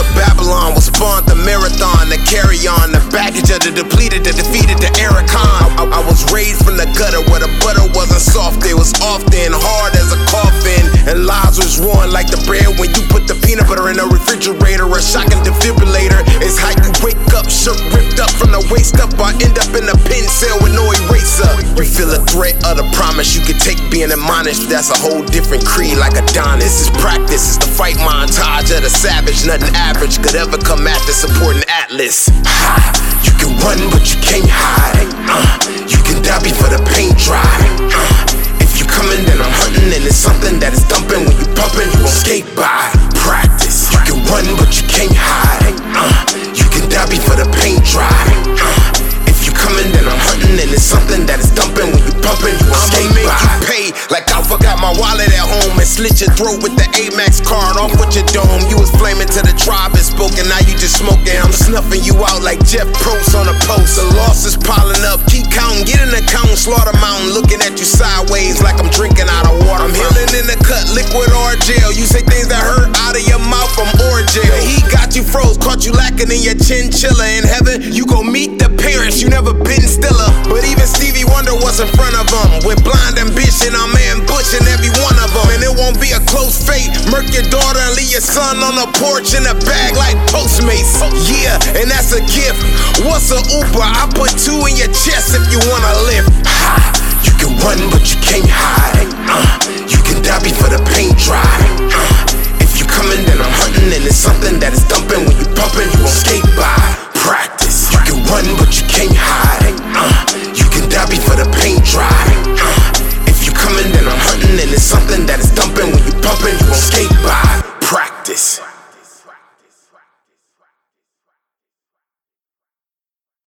of Babylon was spawned the marathon, the carry on, the baggage of the depleted, the defeated, the Ericon. I was raised from the gutter where the butter wasn't soft, it was often hard as a coffin, and lives was ruined like the bread when you put the peanut butter in a refrigerator. A shocking defibrillator is how you wake up, shirt ripped up from the waist up. I end up in a pen cell with no eraser. You feel a threat of the promise you could take being admonished, but that's a whole different creed like Adonis. This is practice, it's the fight montage of the savage. Nothing average could ever come after supporting Atlas. You can run but you can't hide. You can die before the paint dry. If you coming then I'm hunting, and it's something that is dumping. When you pumping you won't skate by. Practice. You can run but you can't hide. You can die before the paint dry. If you coming then I'm hunting, and it's something that is dumping. When you pumping you won't skate by. I'ma make you pay like I forgot my wallet at home, and slit your throat with the Amex card off with your dome. You was flaming to the tribe and spoken, now you just smoking. I'm snuffing you out like Jeff Probst on a post. The loss is piling up, keep counting, get in the count, Slaughter Mountain, looking at you sideways like I'm drinking out of water. I'm healing in the cut, liquid or gel. You say things that hurt out of your mouth from Orgel. The heat got you froze, caught you lacking in your chinchilla. In heaven, you gon' meet the parents you never been stiller. But even Stevie Wonder was in front of them. With blind ambition, I'm ambushing every one of them. And it won't be a close fate. Murk your daughter and leave your son on the porch in a bag like Postmates. Yeah, and that's a gift. What's a Uber? I put 2 in your chest if you wanna live. You can run but you can't hide. You can die before the paint dry. If you coming then I'm hunting, and it's something that is dumping. When you pumping you won't skate by. Practice. You can run but you can't hide. You can die before the paint dry. If you coming then I'm hunting, and it's something that is dumping.